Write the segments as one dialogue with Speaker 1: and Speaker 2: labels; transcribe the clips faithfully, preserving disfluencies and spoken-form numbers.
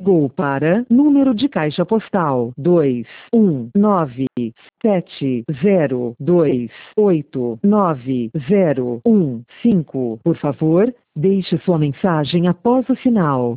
Speaker 1: Ligou para número de caixa postal dois um nove sete zero dois oito nove zero um cinco. Por favor, deixe sua mensagem após o sinal.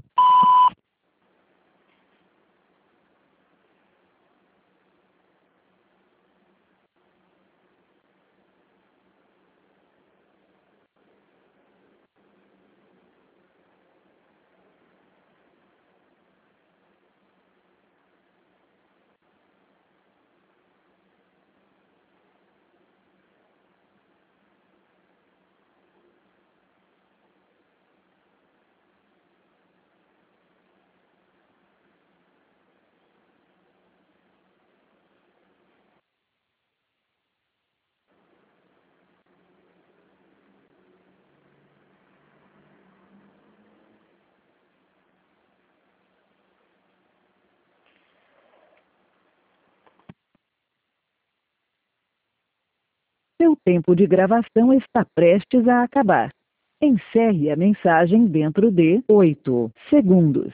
Speaker 1: Seu tempo de gravação está prestes a acabar. Encerre a mensagem dentro de oito segundos.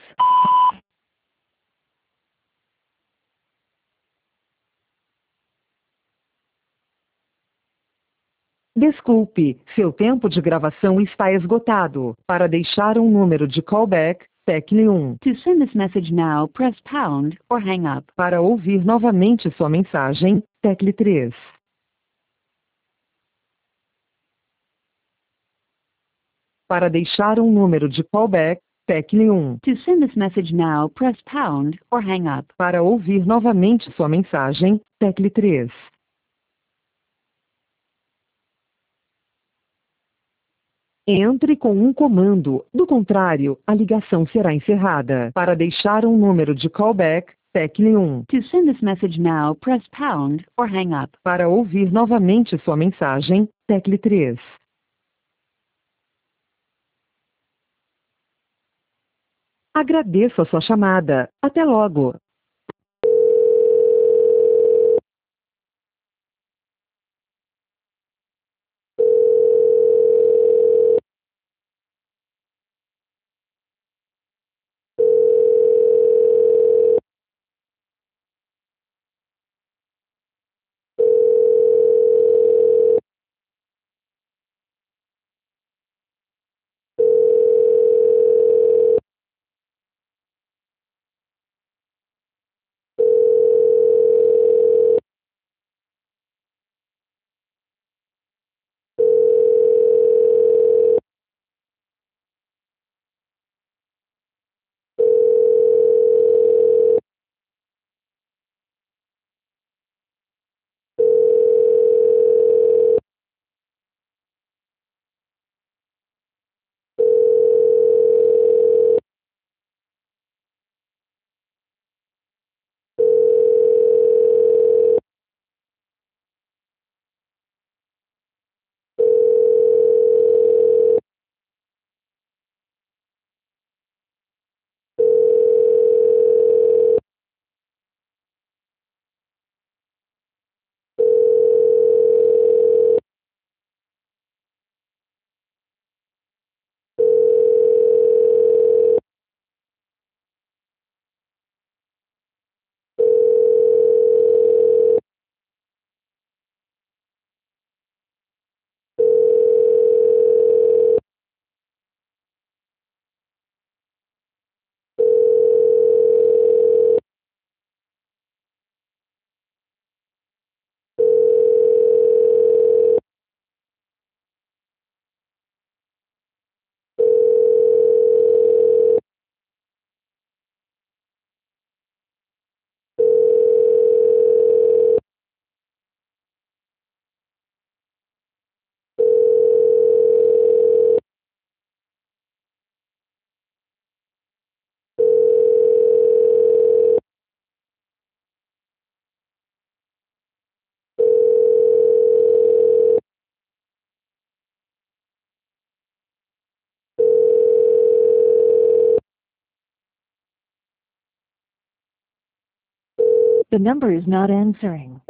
Speaker 1: Desculpe, seu tempo de gravação está esgotado. Para deixar um número de callback, tecle um.
Speaker 2: To send this message now, press pound or hang up.
Speaker 1: Para ouvir novamente sua mensagem, tecle três. Para deixar um número de callback, tecle um.
Speaker 2: To send this message now, press pound or hang up.
Speaker 1: Para ouvir novamente sua mensagem, tecle três. Entre com um comando, do contrário, a ligação será encerrada. Para deixar um número de callback, tecle um.
Speaker 2: To send this message now, press pound or hang up.
Speaker 1: Para ouvir novamente sua mensagem, tecle três. Agradeço a sua chamada. Até logo.
Speaker 2: The number is not answering.